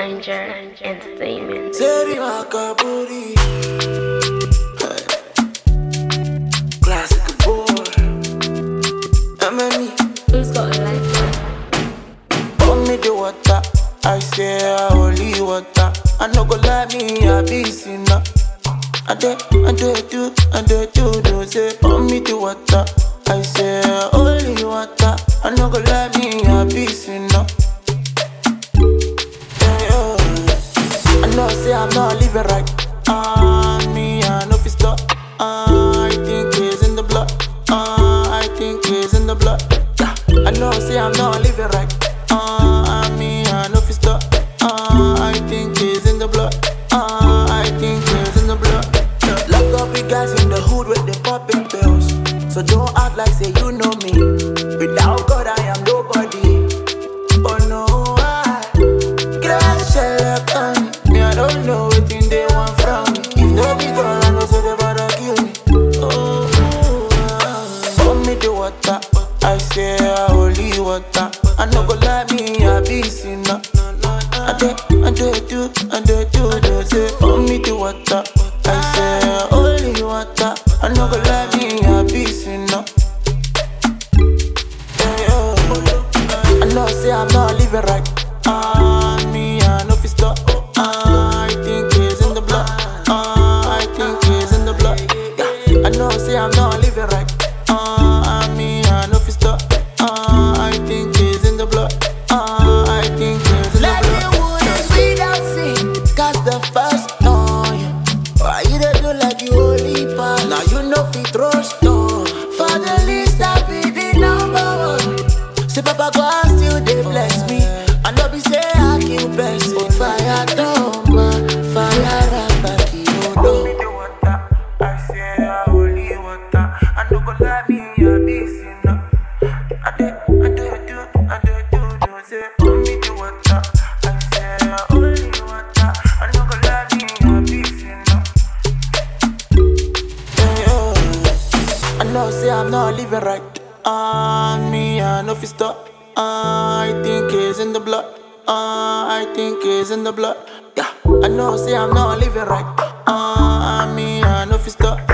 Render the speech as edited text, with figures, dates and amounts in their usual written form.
Niger Entertainment. Seri Makaburi, classic boy. Amani, Who's got a life? pour me the water. I say I only water. I no go let me a be sinner. I do, say pour me the water. I say I only water. I no go let me a be sinner. I know say I'm not living right. Me I know fi stop. I think it's in the blood. I think it's in the blood. Yeah. I know say I'm not living right. Me I know fi stop. I think it's in the blood. I think it's in the blood. Lock up big guys in the hood with the popping pills. So don't act like say you know me. Without God I am nobody. Oh no, I don't know what thing they want from me. If no be God, I know so they wanna kill me. Pour me the water. I say I only water. I no go let me a be sinner. I do, say pour me the water. I say I only water. I no go let me a be sinner. I know say I'm not living right. Me I know fi stop. I think it's in the blood. I think it's in the blood. Yeah. I know say I'm not living right. Me I know fi stop. I think it's in the blood. I think it's in the blood. Like you wouldn't without sin, cause the first time. Why you dey do like you only pass? Now you know fi trust on. For the least I be the number one. Say Papa God still dey bless me. I know be say I kill best. Fire toma, fire rapaki odo. Me the water, I say I only water. I no go let me a be sinner. I do, say pour me the water. I say I only water. I no go let me a be sinner. I know say I'm not living right. Me I know fi stop. I think it's in the blood. I think it's in the blood. Yeah. I know say I'm not living right. Me I know fi stop.